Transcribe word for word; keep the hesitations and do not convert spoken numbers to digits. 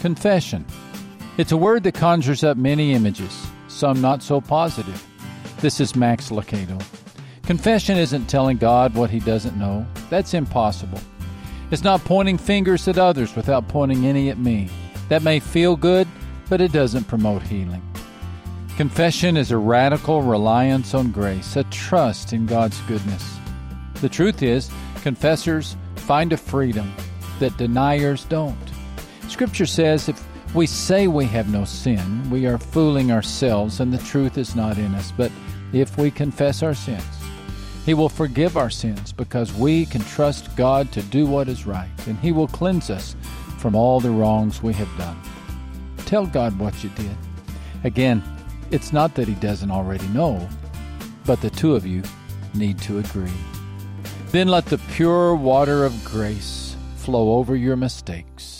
Confession. It's a word that conjures up many images, some not so positive. This is Max Lucado. Confession isn't telling God what he doesn't know. That's impossible. It's not pointing fingers at others without pointing any at me. That may feel good, but it doesn't promote healing. Confession is a radical reliance on grace, a trust in God's goodness. The truth is, confessors find a freedom that deniers don't. Scripture says if we say we have no sin, we are fooling ourselves and the truth is not in us. But if we confess our sins, He will forgive our sins because we can trust God to do what is right, and He will cleanse us from all the wrongs we have done. Tell God what you did. Again, it's not that He doesn't already know, but the two of you need to agree. Then let the pure water of grace flow over your mistakes.